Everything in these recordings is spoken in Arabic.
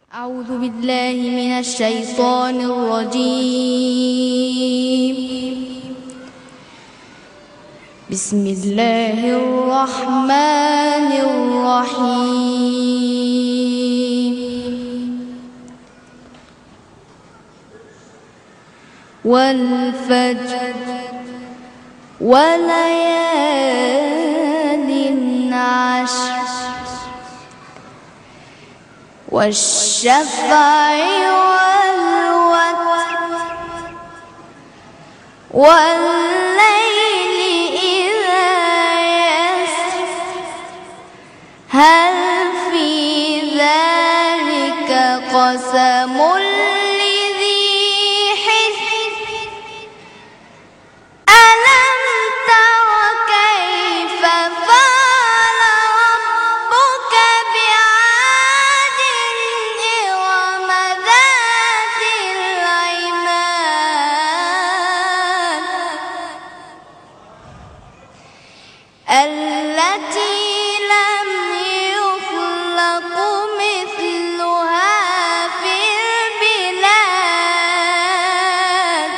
أعوذ بالله من الشيطان الرجيم. بسم الله الرحمن الرحيم. والفجر وليال عشر والشفع والوتر والليل إذا يسر هل في ذلك قسم لذي حجر ألم تر كيف فعل ربك بعاد إرم ذات العماد التي لم يخلق مثلها في البلاد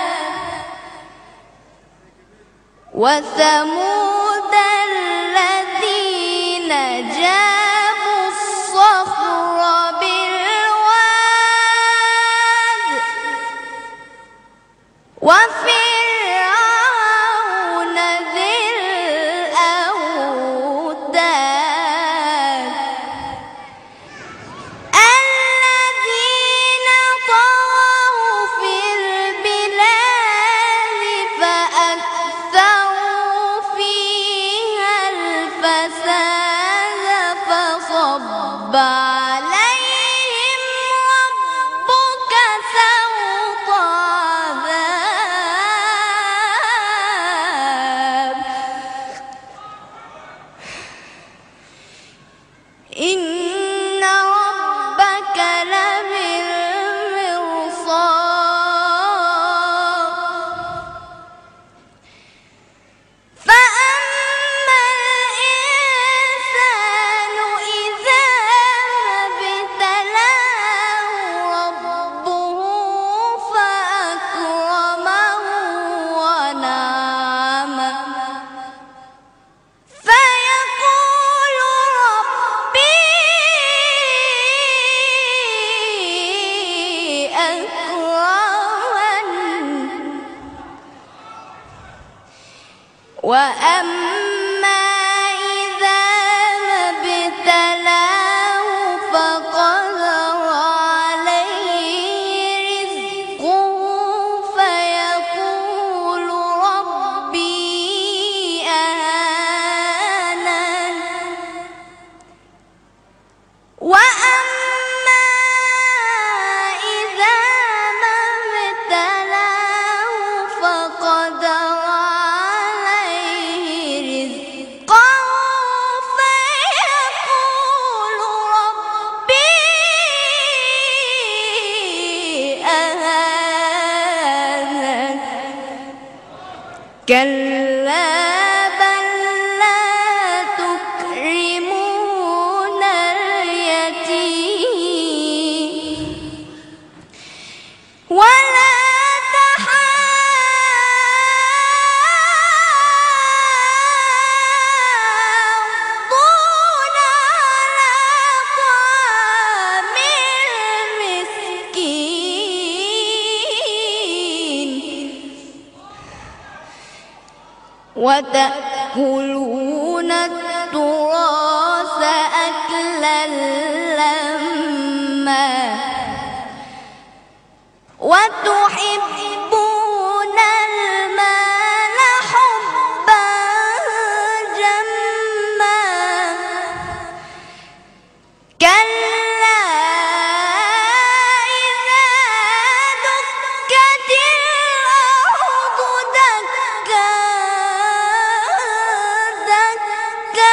وثمود الذين جابوا الصخر بالواد وفرعون ذي الأوتاد الذين طغوا في البلاد فأكثروا فيها الفساد فصب عليهم ربك سوط عذاب إن ربك لبالمرصاد فأما الإنسان إذا ما ابتلاه ربه فأكرمه ونعمه فيقول ربي أكرمن وأما إذا ما ابتلاه فقدر عليه رزقه فيقول ربي أهانن وأما إذا ما ابتلاه فقدر عليه رزقه فيقول ربي أهانن كلا بل لا تكرمون اليتيم ولا تحاضون على طعام المسكين وتأكلون التراث أكلا لما وتحبون المال حبا جما كلا إذا دكت الأرض دكا دكا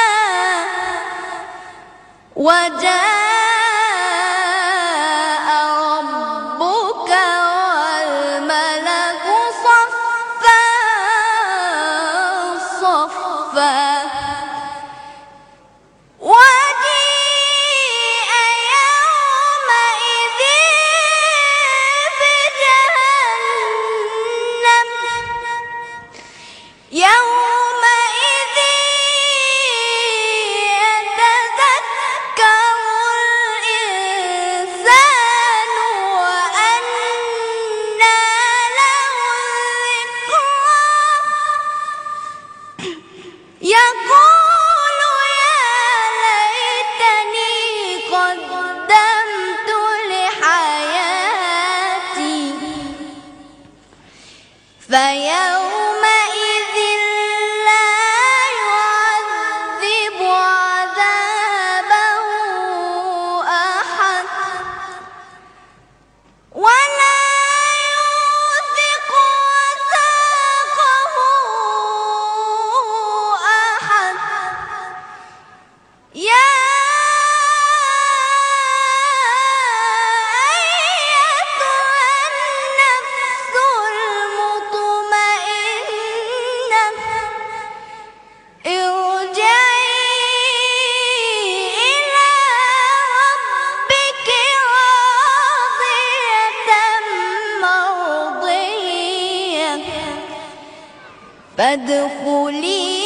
وجاء ربك والملك صفا صفا وجيء يومئذ يومئذ يتذكر الإنسان وأنى له الذكرى يقول يا ليتني قدمت لحياتي فيومئذ لا يعذب عذابه أحد ولا يوثق وثاقه أحد يا فادخلي